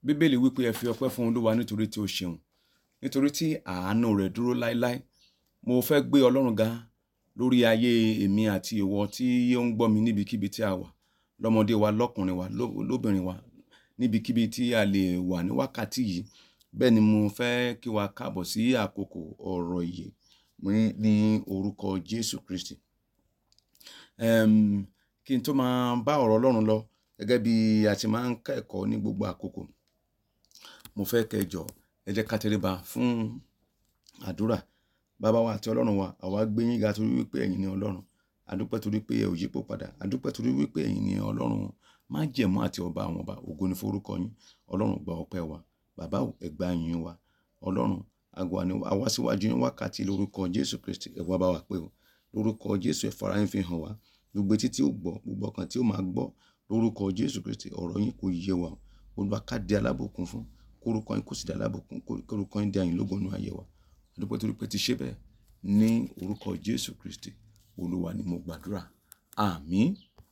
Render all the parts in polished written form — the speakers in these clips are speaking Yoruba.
Bíbélì wípé ẹ fi ọpẹ́ fún Olúwa nítorí tí ó ṣeun, nítorí tí àánú rẹ̀ dúró láéláé. Mo fẹ́ gbé Ọlọ́run ga lórí ayé èmi àti ìwọ tí ó ń gbọ́ mi níbikíbi tí a wà, lọ́mọdé wa, lọ́kùnrin wa, lóbìnrin wa, níbikíbi tí a lè wà ní wákàtí yìí. Bẹ́ẹ̀ ni mo fẹ́ kí wa káàbọ̀ sí àkókò ọ̀rọ̀ ìyè ní orúkọ Jésù Kristi. Kí n tó máa bá ọ̀rọ̀ Ọlọ́run lọ, gẹ́gẹ́ bí a ti máa ń kẹ́kọ̀ọ́ ní gbogbo àkókò, mo fẹ́ kẹ́ jọ̀ọ́ ẹ jẹ́ ká tẹríba fún àdúrà. Bàbá wa àti Ọlọ́run wa, àwa gbé yín ga torí wípé ẹ̀yin ni Ọlọ́run. A dúpẹ́ torí pé ẹ ò yípo padà. A dúpẹ́ torí wípé ẹ̀yin ni Ọlọ́run májẹ̀mú àti ọba àwọn ọba. Ògo ni fún orúkọ yín. Ọlọ́run gba ọpẹ́ wa. Bàbá ẹ gba ìyìn wa. Ọlọ́run a wá síwájú yín wákàtí lórúkọ Jésù Kristi. Ẹ wá bá wa pé o. Lórúkọ Jésù ẹ fara yín fi hàn wá. Gbogbo etí tí ó gbọ́, gbogbo ọkàn tí ó máa gbọ́, lórúkọ Jésù Kristi ọ̀rọ̀ yín kò yé wa. Olúwa ká di alábùkún fún. Kórúkọ yín kó sì di alábùkún. Kórúkọ yín di àyìn lógo nínú ayé wa. A dúpẹ́ torí pé ti ṣe bẹ́ẹ̀ ní orúkọ Jésù Kristi. Olúwa ni mo gbàdúrà. Àmín.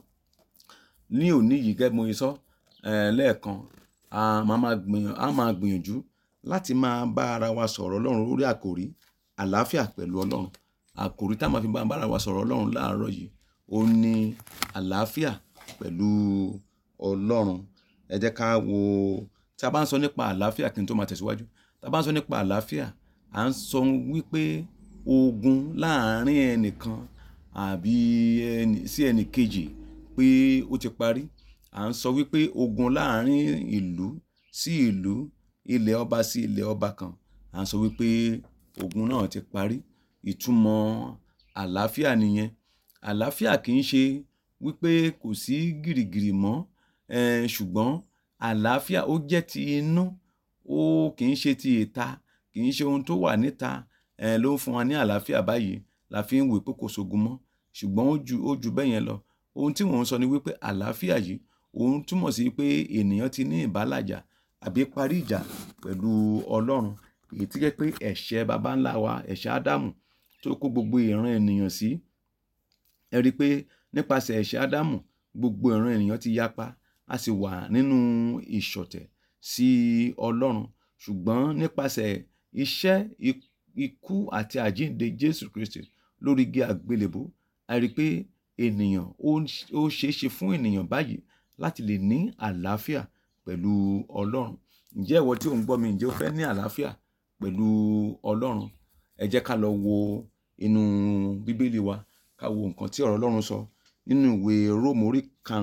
Ní òní yìí gẹ́gẹ́ bí mo ṣe sọ lẹ́ẹ̀kan, a máa gbìyànjú láti máa bá ara wa sọ̀rọ̀ Ọlọ́run lórí àkòrí àlàáfíà pẹ̀lú Ọlọ́run. Àkòrí tá a máa fi bá ara wa sọ̀rọ̀ Ọlọ́run láàárọ̀ yìí, ó ní àlàáfíà pẹ̀lú Ọlọ́run. Ẹ jẹ́ ká wo, tí a bá ń sọ nípa àlàáfíà, kí n tó máa tẹ̀síwájú, tá a bá ń sọ nípa àlàáfíà, à ń sọ wípé ogun láàárín ẹnìkan àbí sí ẹnì kejì pé ó ti parí. À ń sọ wípé ogun láàárín ìlú sí ìlú, ilẹ̀ ọba sí ilẹ̀ ọba kan, à ń sọ wípé ogun náà ti parí. Ìtumọ̀ àlàáfíà nìyẹn. Àlàáfíà kì í ṣe wípé kò sí gìrìgìrì mọ́, ṣùgbọ́n àlàáfíà ó jẹ́ ti inú, ó kì í ṣe ti ìta, kì í ṣe ohun tó wà níta ló ń fún wa ní àlàáfíà báyìí la fi ń wò pé kò sógun mọ́, ṣùgbọ́n ó ju bẹ́ẹ̀ yẹn lọ. Ohun tí mò ń sọ ni wípé àlàáfíà yìí, òun túmọ̀ sí pé ènìyàn ti ní ìbálàjà àbí parí ìjà pẹ̀lú Ọlọ́run. Èyí tí jẹ́ pé ẹ̀ṣẹ̀ baba ńlá wa, ẹ̀ṣẹ̀ Ádámù tó kó gbogbo ìran ènìyàn sí. Ẹ rí i pé nípasẹ̀ ẹ̀ṣẹ̀ Ádámù, gbogbo ìran ènìyàn ti yapa, a sì wà nínú ìṣọ̀tẹ̀ sí Ọlọ́run. Ṣùgbọ́n nípasẹ̀ iṣẹ́ ikú àti àjíǹde Jésù Kristi lórí igi àgbélébùú, a rí i pé ènìyàn ó ṣeé ṣe fún ènìyàn báyìí láti lè ní àlàáfíà pẹ̀lú Ọlọ́run. Ǹjẹ́ ìwọ tí ò ń gbọ́ mi, ǹjẹ́ o fẹ́ ní àlàáfíà pẹ̀lú Ọlọ́run? Ẹ jẹ́ ká lọ wo inú Bíbélì wa, ká wo nǹkan tí ọ̀rọ̀ Ọlọ́run sọ nínú ìwé Róòmù orí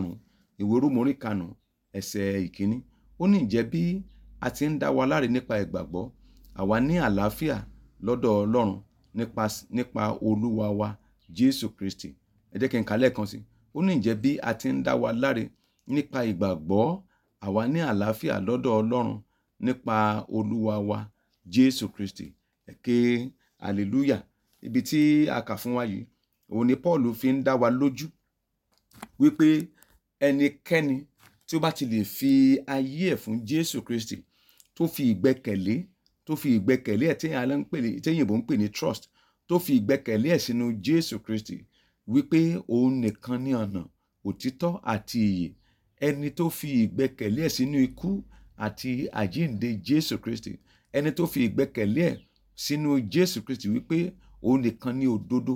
5 ẹsẹ̀ 1. Ó ní ǹjẹ́ bí a ti ń dá wa láre nípa ìgbàgbọ́, àwa ní àlàáfíà lọ́dọ̀ Ọlọ́run nípa Olúwa wa Jésù Kristi. Ẹ jẹ́ kí n kà á lẹ́ẹ̀kan sí. Ó ní ǹjẹ́ bí a ti ń dá wa láre nípa ìgbàgbọ́, àwa ní àlàáfíà lọ́dọ̀ Ọlọ́run nípa Olúwa wa Jésù Kristi. Ẹ ké hallelujah. Ibi tí a kà fún wa yìí, òun ni Paul fi ń dá wa lójú wípé ẹnikẹ́ni tí ó bá ti lè fi ayé ẹ̀ fún Jésù Kristi, tó fi ìgbẹ́kẹ̀lé ẹ̀ tí èyìnbó ń pè ní trust, tó fi ìgbẹ́kẹ̀lé ẹ̀ sínú Jésù Kristi, wípé òun nìkan ní ọ̀nà, òtítọ́ àti ìyè. Ẹni tó fi ìgbẹ́kẹ̀lé ẹ̀ sínú ikú àti àjíǹde Jésù Kristi, ẹni tó fi ìgbẹ́kẹ̀lé ẹ̀ sínú Jésù Kristi, wípé òun nìkan ní òdodo,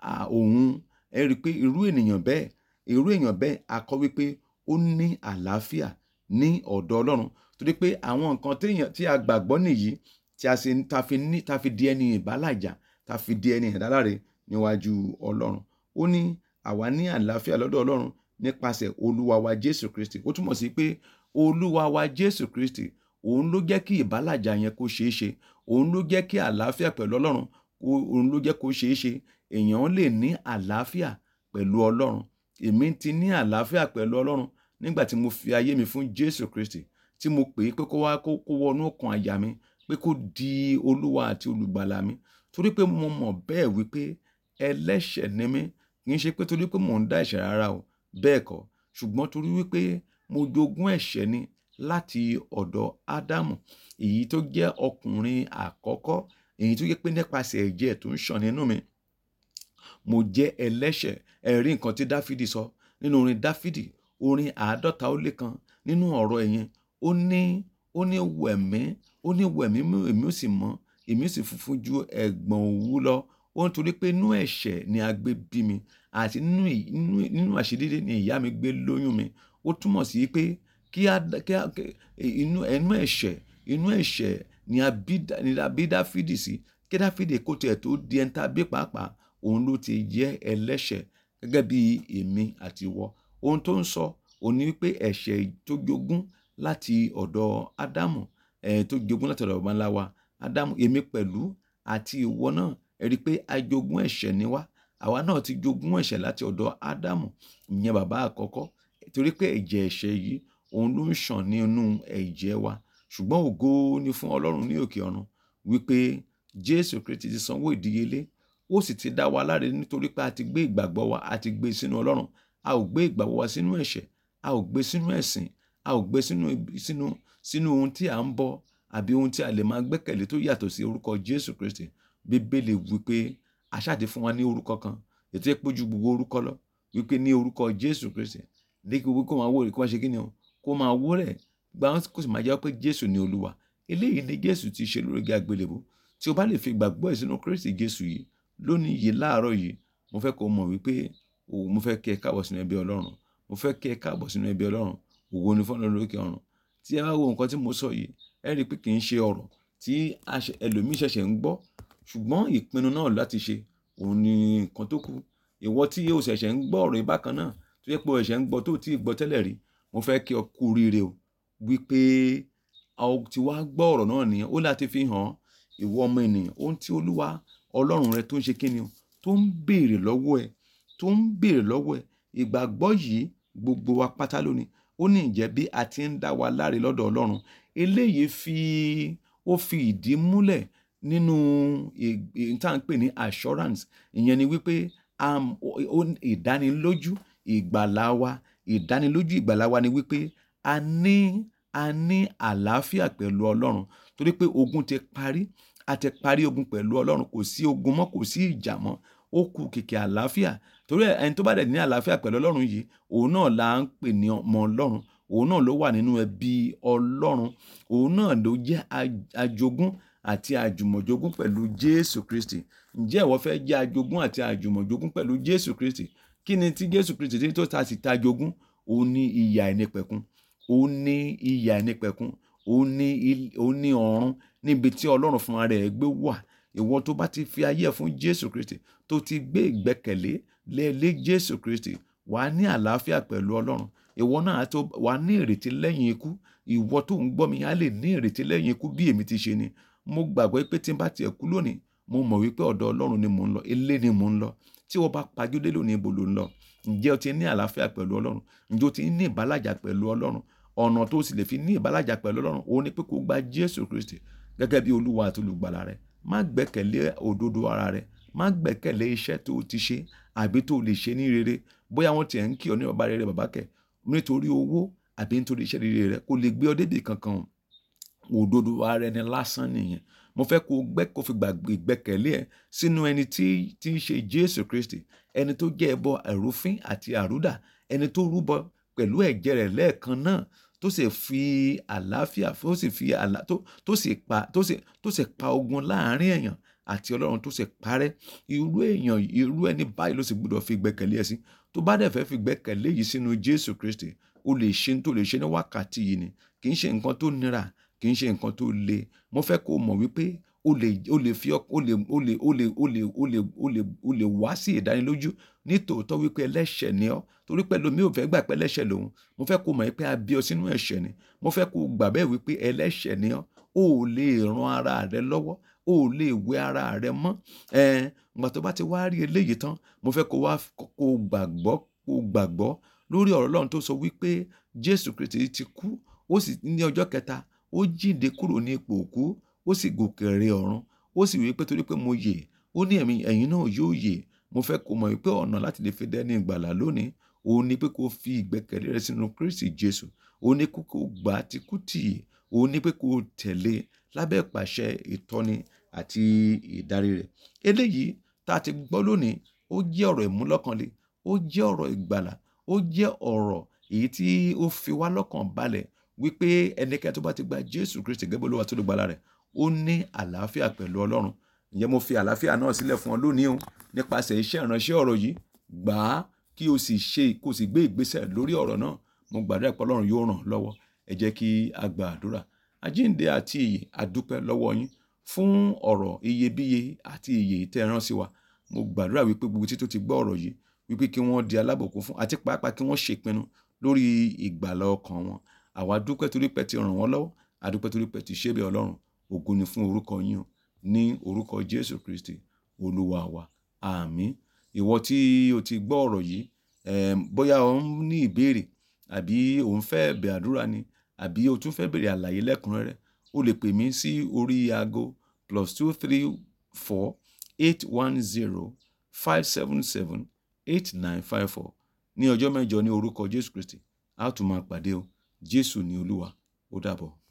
ẹ rí i pé irú èèyàn bẹ́ẹ̀ a kọ wípé ó ní àlàáfíà ní ọ̀dọ̀ Ọlọ́run. Torí pé àwọn nǹkan tí a gbàgbọ́ nìyí, ta fi di ẹni ìbálàjà, ta fi di ẹni ìdáláre níwájú Ọlọ́run. Ó ní àwa ní àlàáfíà lọ́dọ̀ Ọlọ́run nípasẹ̀ Olúwa wa Jésù Kristi. Ó túmọ̀ sí pé Olúwa wa Jésù Kristi, òun ló jẹ́ kí ìbálàjà yẹn kó ṣeé ṣe. Òun ló jẹ́ kí àlàáfíà pẹ̀lú Ọlọ́run, òun ló jẹ́ kó ṣeé ṣe. Èèyàn lè ní àlàáfíà pẹ̀lú Ọlọ́run. Èmi ti ní àlàáfíà pẹ̀lú Ọlọ́run nígbà tí mo fi ayé mi fún Jésù Kristi, tí mo pè é pé kó wọnú ọkàn àyà mi, pé kó di Olúwa àti olùgbàlà mi. Torí pé mo mọ̀ bẹ́ẹ̀ wípé ẹlẹ́ṣẹ̀ ni mí. Kì í ṣe pé torí pé mò ń dá ẹ̀ṣẹ̀ rárá o, bẹ́ẹ̀ kọ́. Ṣùgbọ́n torí wípé mo jogún ẹ̀ṣẹ̀ ni láti ọ̀dọ̀ Ádámù, èyí tó jẹ́ ọkùnrin àkọ́kọ́, èyí tó jẹ́ pé nípasẹ̀ ẹ̀jẹ̀ tó ń ṣàn nínú mi, mo jẹ́ ẹlẹ́ṣẹ̀. Ẹ rí nǹkan tí Dáfídì sọ nínú orin Dáfídì, orin 150 nínú ọ̀rọ̀ ẹ̀yẹn. Ó ní ó ní wẹ̀ mí, èmi ó sì mọ́, èmi ó sì funfun ju ẹ̀gbọ̀n òwú lọ. Ó ń torí pé inú ẹ̀ṣẹ̀ ni a gbé bí mi, àti nínú àìṣedéédé ni ìyá mi gbé lóyún mi. Ó túmọ̀ sí pé inú ẹ̀ṣẹ̀ ni a bí Dáfídì sí. Kí Dáfídì kó tiẹ̀ tó di ẹni tá bí pàápàá, òun ló ti jẹ́ ẹlẹ́ṣẹ̀ gẹ́gẹ́ bí èmi àti ìwọ. Ohun tó ń sọ òun ni wípé ẹ̀ṣẹ̀ tó jogún láti ọ̀dọ̀ Ádámù, tó jogún láti ọ̀dọ̀ baba ńlá wa Ádámù, èmi pẹ̀lú àti ìwọ náà, ẹ rí i pé a jogún ẹ̀ṣẹ̀ ni wá. Àwa náà ti jogún ẹ̀ṣẹ̀ láti ọ̀dọ̀ Ádámù, ìyẹn bàbá àkọ́kọ́. Torí pé ẹ̀jẹ̀ ẹ̀ṣẹ̀ yìí òun ló ń ṣàn nínú ẹ̀jẹ̀ wa. Ṣùgbọ́n ògo ni fún Ọlọ́run ní òkè ọ̀run wípé Jésù Kristi ti sanwó ìdíyelé, ó sì ti dá wa láre nítorí pé a ti gbé ìgbàgbọ́ wa, a ti gbé sínú Ọlọ́run. A ò gbé ìgbàgbọ́ wa sínú ẹ̀ṣẹ̀, a ò gbé sínú ẹ̀sìn, a ò gbé sínú ohun tí à ń bọ àbí ohun tí a lè máa gbẹ́kẹ̀lé tó yàtọ̀ sí orúkọ Jésù Kristi. Bíbélì wípé a ṣáà ti fún wa ní orúkọ kan ètò ẹ pé ju gbogbo orúkọ lọ, wípé ní orúkọ Jésù Kristi lékè wípé kó máa wó rẹ̀, kó máa ṣe kí ni o, kó máa wó rẹ̀ gbà kó sì máa jẹ́ pé Jésù ni Olúwa. Eléyìí ni Jésù ti ṣe lórí igi àgbélébùú. Tí o bá lè fi ìgbàgbọ́ ẹ̀ sínú Kristi Jésù yìí lónìí yìí láàárọ̀ yìí, mo fẹ́ kó mọ̀ wípé mo fẹ́ kí ẹ káàbọ̀ sínú ẹbí Ọlọ́run. Mo fẹ́ kí ẹ káàbọ̀ sínú ẹbí Ọlọ́run. Ògo ni fún Ọlọ́run lókè ọ̀run. Tí ẹ bá wo nǹkan tí mo sọ yìí, ẹ rí i pé kì í ṣe ọ̀rọ̀ tí ẹlòmíì ṣẹ̀ṣẹ̀ ń gbọ́, ṣùgbọ́n ìpinnu náà láti ṣe òun ni nǹkan tó kù. Ìwọ tí o ṣẹ̀ṣẹ̀ ń gbọ́ ọ̀rọ̀ ìbákan náà, tó yẹ pé o ṣẹ̀ṣẹ̀ ń gbọ́ tó tí ì gbọ́ tẹ́lẹ̀ rí, mo fẹ́ kí ọ kú oríire o, wípé a ti wá gbọ́ ọ̀rọ̀ náà nìyẹn. Ó láti fi hàn ìwọ ọmọ ènìyàn ohun tí Olúwa Ọlọ́run rẹ tó ń ṣe kíni o, tó ń béèrè lọ́wọ́ ẹ, ìgbàgbọ́ yìí gbogbo wa pátá lónìí. Ó ní ǹjẹ́ bí a ti ń dá wa láre lọ́dọ̀ Ọlọ́run, eléyìí ó fi ìdí múlẹ̀ nínú tá à ń pè ní assurance. Ìyẹn ni wípé ìdánilójú ìgbàlà wa ni wípé a ní àlàáfíà pẹ̀lú Ọlọ́run. Torí pé ogun ti parí, a ti parí ogun pẹ̀lú Ọlọ́run. Kò sí ogun mọ́, kò sí ìjà mọ́, ó kù kìkì àlàáfíà. Torí ẹni tó bá dẹ̀ ní àlàáfíà pẹ̀lú Ọlọ́run yìí, òun náà là ń pè ní ọmọ Ọlọ́run. Òun náà ló wà nínú ẹbí Ọlọ́run. Òun náà ló jẹ́ ajogún àti àjùmọ̀jogún pẹ̀lú Jésù Kristi. Ǹjẹ́ ìwọ fẹ́ jẹ́ ajogún àti àjùmọ̀jogún pẹ̀lú Jésù Kristi? Kí ni tí Jésù Kristi tí tó ta sì ta jogún? Òun ní ìyà àìnípẹ̀kun. Òun ní ọ̀run níbi tí Ọlọ́run fúnra rẹ̀ gbé wà. Ìwọ tó bá ti fi ayé ẹ̀ fún Jésù Kristi, tó ti gbé ìgbẹ́kẹ̀lé lé Jésù Kristi, wàá ní àlàáfíà pẹ̀lú Ọlọ́run. Ìwọ náà wàá ní ìrètí lẹ́yìn ikú. Ìwọ tó ń gbọ́ mi á lè ní ìrètí lẹ́yìn ikú bí èmi ti ṣe ni. Mo gbàgbọ́ pé tí n bá tiẹ̀ kú lónìí, mo mọ̀ wípé ọ̀dọ̀ Ọlọ́run ni mò ń lọ, ilé ni mò ń lọ. Tí o bá pajúdé lónìí, ibo lò ń lọ? Ǹjẹ́ o ti ní àlàáfíà pẹ̀lú Ọlọ́run? Ǹjẹ́ o ti ní ìbálàjà pẹ̀lú Ọlọ́run? Ọ̀nà tó sì lè fi ní ìbálàjà pẹ̀lú Ọlọ́run òun ni pé kó gba Jésù Kristi gẹ́gẹ́ bí Olúwa àti olùgbàlà rẹ. Má gbẹ́kẹ̀lé òdodo ara rẹ, má gbẹ́kẹ̀lé iṣẹ́ tó ti ṣe àbí tó lè ṣe ní rere. Bóyá wọ́n tiẹ̀ ń kí ọ ní bàbá rere, bàbá kẹ̀, nítorí owó àbí nítorí iṣẹ́ rere rẹ, kó lè gbé ọ débì kankan. Òdodo ara ẹni lásán nìyẹn. Mo fẹ́ kó fi ìgbẹ́kẹ̀lé ẹ sínú ẹni tí ń ṣe Jésù Kristi, ẹni tó jẹ́ ẹbọ ẹ̀rúfín àti àrúdà, ẹni tó rúbọ pẹ̀lú ẹ̀jẹ̀ rẹ̀ lẹ́ẹ̀kan náà, tó sì fi àlàáfíà, tó sì pa ogun láàrin èèyàn àti Ọlọ́run, tó sì parẹ́. Irú ẹni báyìí ló sì gbọ́dọ̀ fi ìgbẹ́kẹ̀lé ẹ sí. Tó bá dẹ̀ fẹ́ fi ìgbẹ́kẹ̀lé yìí sínú Jésù Kristi, o lè ṣe tó lè ṣe ní wákàtí yìí ni. Kì í ṣe nǹkan tó nira, kì í ṣe nǹkan tó le. Mo fẹ́ kó mọ̀ wípé o lè wá sí ìdánilójú nítòótọ́ wípé ẹlẹ́ṣẹ̀ ni ọ́. Torí pé ẹlòmíì ò fẹ́ gbà pé ẹlẹ́ṣẹ̀ lòun. Mo fẹ́ kó mọ̀ wípé a bí ọ sínú ẹ̀ṣẹ̀ ni. Mo fẹ́ kó gbà bẹ́ẹ̀ wípé ẹlẹ́ṣẹ̀ ni ọ́. O ò lè ran ara rẹ lọ́wọ́, o ò lè wẹ ara rẹ mọ́. Ìgbà tó bá ti wá rí eléyìí tán, mo fẹ́ kó gbàgbọ́ lórí ọ̀rọ̀ Ọlọ́run tó sọ wípé Jésù Kristi ti kú, ó sì ní ọjọ́ kẹta ó jíǹde kúrò ní ipò òkú, ó sì gòkè re ọ̀run. Ó sì wí pé torí pé mo yè, ó ní ẹ̀yin náà yóò yè. Mo fẹ́ kó mọ̀ wípé ọ̀nà láti lè fi dẹ́ni ìgbàlà lónìí, òun ni pé kó fi ìgbẹ́kẹ̀lé rẹ sínú Kristi Jésù. Òun ni kó gbà á ti kú tìyè. Òun ni pé kó tẹ̀lé lábẹ́ ìpàṣẹ ìtọ́ni àti ìdarí rẹ̀. Eléyìí tá a ti gbọ́ lónìí, ó jẹ́ ọ̀rọ̀ ìmúlọ́kànle, ó jẹ́ ọ̀rọ̀ ìgbàlà, ó jẹ́ ọ̀rọ̀ èyí tí ó fi wá lọ́kàn balẹ̀ wípé ẹnikẹ́ni tó bá ti gba Jésù Kristi gẹ́gẹ́ bí Olúwa tó lùgbàlà rẹ̀, ó ní àlàáfíà pẹ̀lú Ọlọ́run. Ǹjẹ́ mo fi àlàáfíà náà sílẹ̀ fún ọ lónìí o nípasẹ̀ iṣẹ́ ìránṣẹ́ ọ̀rọ̀ yìí. Gbà á kí o sì gbé ìgbésẹ̀ lórí ọ̀rọ̀ náà. Mo gbàdúrà pé Ọlọ́run yóò ràn ọ́ lọ́wọ́. Ẹ jẹ́ kí a gba àdúrà. Àjíǹde àti ìyè, a dúpẹ́ lọ́wọ́ yín fún ọ̀rọ̀ iyebíye àti ìyè tẹ́ ẹ rán sí wa. Mo gbàdúrà wípé gbogbo tí tó ti gbọ́ ọ̀rọ̀ yìí, wípé kí wọ́n di alábùkún fún àti pàápàá kí wọ́n ṣèpinnu lórí ìgbàlà ọkàn wọn. Àwa dúpẹ́ torí pé ti ràn wọ́n lọ́wọ́. A dúpẹ́ torí pé ti ṣe bẹ́ẹ̀ Ọlọ́run. Ògo ni fún orúkọ yín o, ní orúkọ Jésù Kristi Olúwa wa. Àmín. Ìwọ tí o ti gbọ́ ọ̀rọ̀ yìí, bóyá o ń ní ìbéèrè àbí o ń fẹ́ ẹ̀bẹ̀ àdúrà ni, àbí o tún fẹ́ béèrè àlàyé lẹ́kùnrẹ́rẹ́, o lè pè mí sí orí aago +234 810 577 8954. Ní ọjọ́ mẹ́jọ ní orúkọ Jésù Kristi, a ó tún máa pàdé o. Jésù ni Olúwa. Ó dàbọ̀.